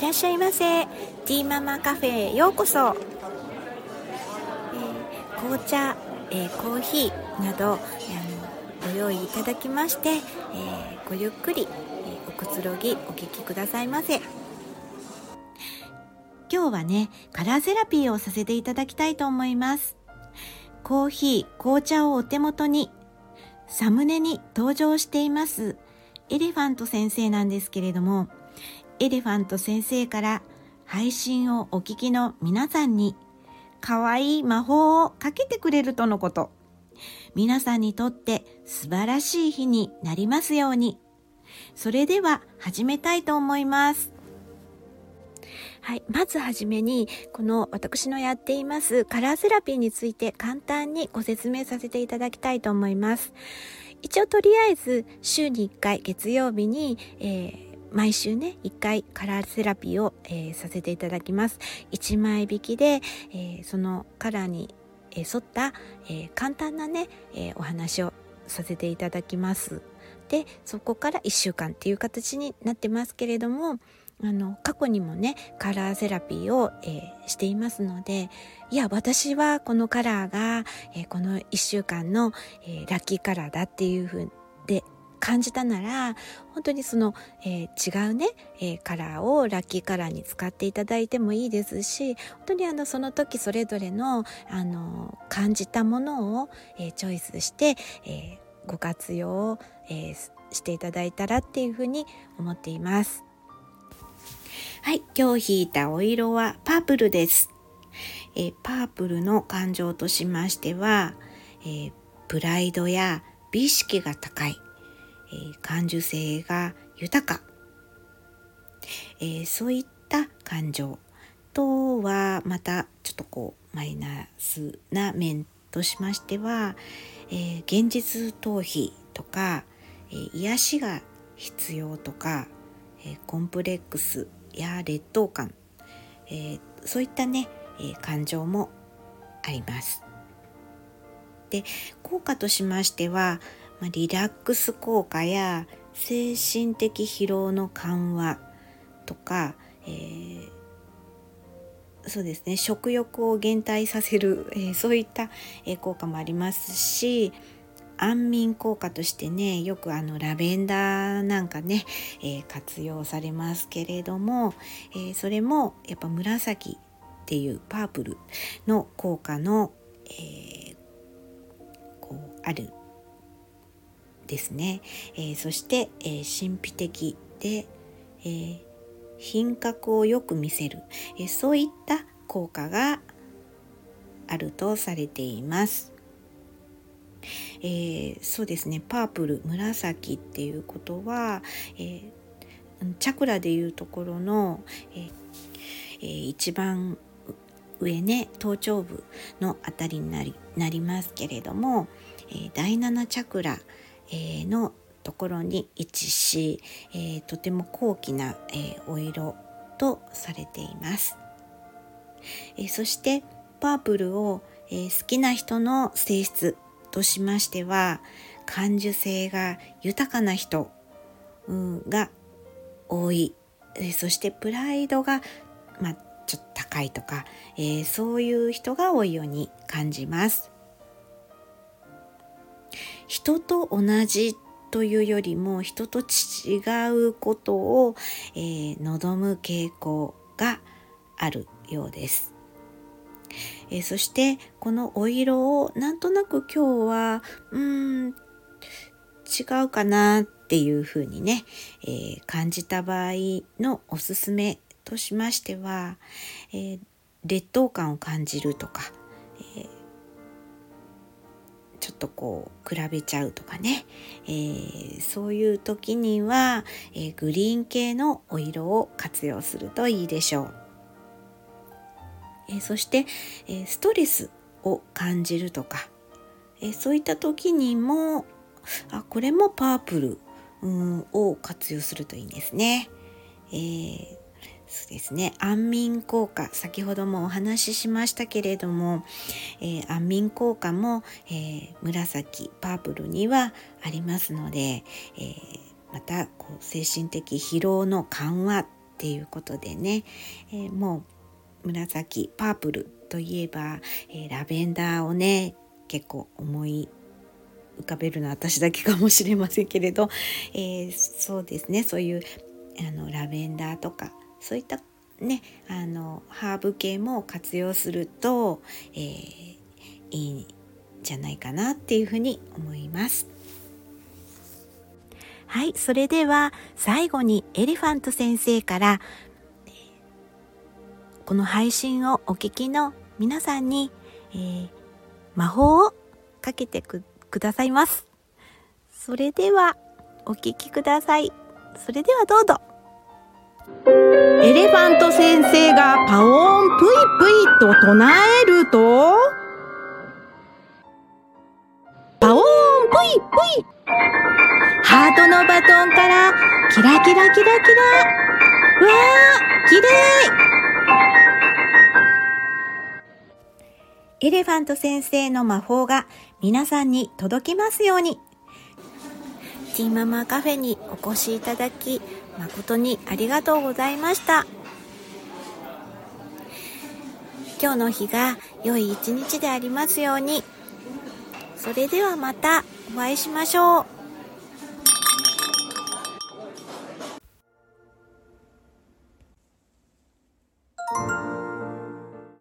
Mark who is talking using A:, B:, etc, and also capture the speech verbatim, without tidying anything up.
A: らっしゃいませ。ティーママカフェへようこそ。えー、紅茶、えー、コーヒーなど、えー、ご用意いただきまして、えー、ごゆっくり、えー、おくつろぎお聞きくださいませ。今日はね、カラーセラピーをさせていただきたいと思います。コーヒー、紅茶をお手元に、サムネに登場していますエレファント先生なんですけれども、エレファント先生から配信をお聞きの皆さんに可愛い魔法をかけてくれるとのこと。皆さんにとって素晴らしい日になりますように。それでは始めたいと思います。はい、まずはじめにこの私のやっていますカラーセラピーについて簡単にご説明させていただきたいと思います。一応とりあえず週にいっかい月曜日に、えー毎週ねいっかいカラーセラピーを、えー、させていただきます。いちまい引きで、えー、そのカラーに、えー、沿った、えー、簡単なね、えー、お話をさせていただきます。でそこからいっしゅうかんっていう形になってますけれども、あの過去にもねカラーセラピーを、えー、していますので、いや私はこのカラーが、えー、このいっしゅうかんの、えー、ラッキーカラーだっていう風で感じたなら、本当にその、えー、違うね、えー、カラーをラッキーカラーに使っていただいてもいいですし、本当にあのその時それぞれの、あの感じたものを、えー、チョイスして、えー、ご活用を、えー、していただいたらっていうふうに思っています。はい、今日引いたお色はパープルです。えー、パープルの感情としましては、えー、プライドや美意識が高い、えー、感受性が豊か、えー、そういった感情とはまたちょっとこうマイナスな面としましては、えー、現実逃避とか、えー、癒しが必要とか、えー、コンプレックスや劣等感、えー、そういったね、えー、感情もあります。で、効果としましては、まあ、リラックス効果や精神的疲労の緩和とか、えー、そうですね、食欲を減退させる、えー、そういった、えー、効果もありますし、安眠効果としてね、よくあのラベンダーなんかね、えー、活用されますけれども、えー、それもやっぱ紫っていうパープルの効果の、えー、こうあるですね。えー、そして、えー、神秘的で、えー、品格をよく見せる、えー、そういった効果があるとされています。えー、そうですね、パープル、紫っていうことは、えー、チャクラでいうところの、えーえー、一番上ね、頭頂部のあたりになり、なりますけれども、えー、だいななチャクラえー、のところに位置し、えー、とても高貴な、えー、お色とされています。えー、そしてパープルを、えー、好きな人の性質としましては、感受性が豊かな人、うん、が多い、えー、そしてプライドが、まあ、ちょっと高いとか、えー、そういう人が多いように感じます。人と同じというよりも人と違うことを、えー、望む傾向があるようです。えー、そしてこのお色をなんとなく今日はうーん違うかなっていうふうにね、えー、感じた場合のおすすめとしましては、えー、劣等感を感じるとか、えーちょっとこう比べちゃうとかね、えー、そういう時には、えー、グリーン系のお色を活用するといいでしょう。えー、そして、えー、ストレスを感じるとか、えー、そういった時にもあこれもパープル、うん、を活用するといいですね。えーそうですね、安眠効果、先ほどもお話ししましたけれども、えー、安眠効果も、えー、紫パープルにはありますので、えー、またこう精神的疲労の緩和っていうことでね、えー、もう紫パープルといえば、えー、ラベンダーをね結構思い浮かべるのは私だけかもしれませんけれど、えー、そうですね、そういうあのラベンダーとかそういったねあのハーブ系も活用すると、えー、いいんじゃないかなっていうふうに思います。はい、それでは最後にエレファント先生からこの配信をお聞きの皆さんに、えー、魔法をかけて く, くださいます。それではお聞きください。それではどうぞ。
B: エレファント先生がパオーンプイプイと唱えると、パオーンプイプイ、ハートのバトンからキラキラキラキラ、うわー、きれい。
A: エレファント先生の魔法が皆さんに届きますように。ティーママカフェにお越しいただき誠にありがとうございました。今日の日が良い一日でありますように。それではまたお会いしましょう。